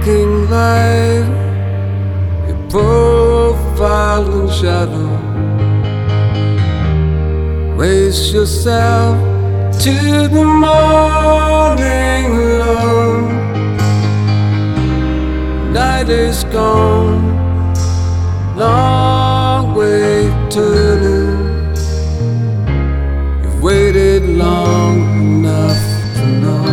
waking light, your profile and shadow. Raise yourself to the morning alone. Night is gone, long way turning. You've waited long enough to know.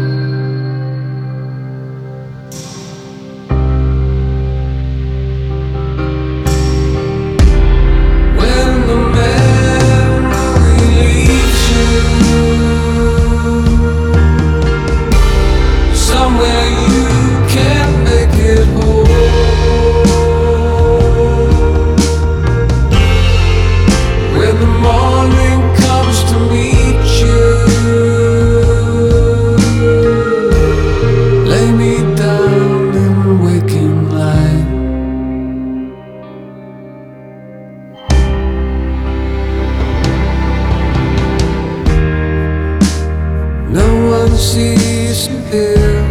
No one sees you here.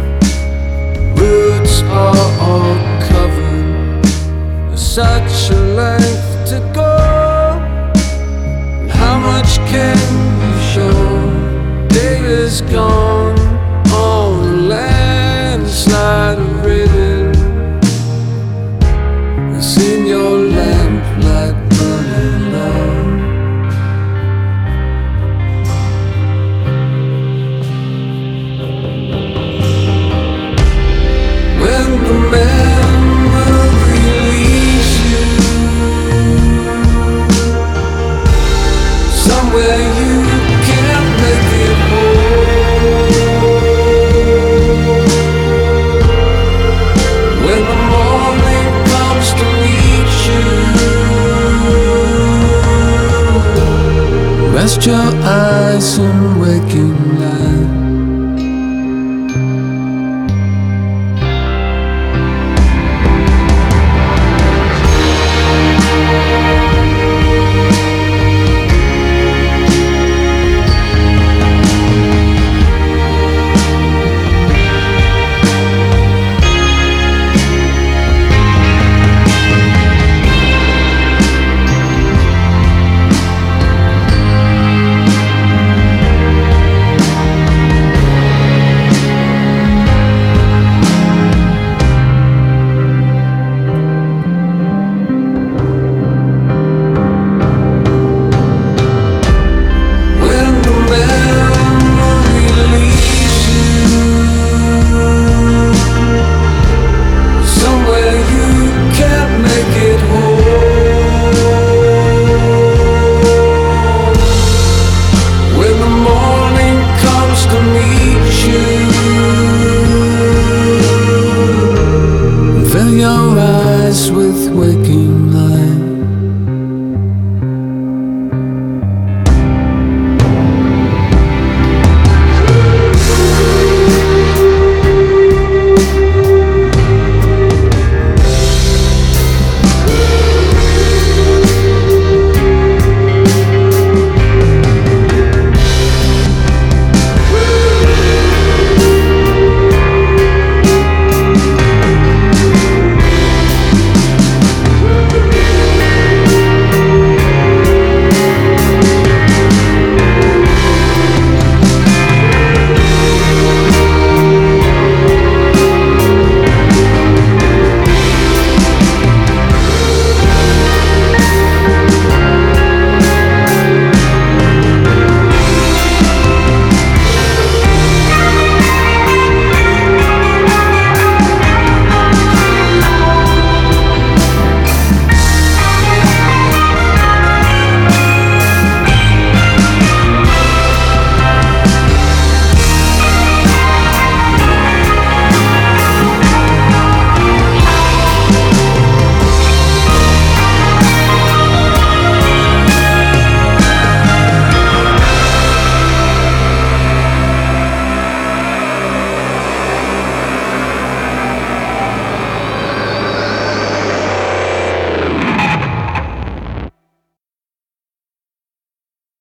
Roots are all covered. There's such a length to go. How much can you show? Day is gone on a landslide of rhythm. We've seen your lamplight burning low. Rest your eyes in waking light.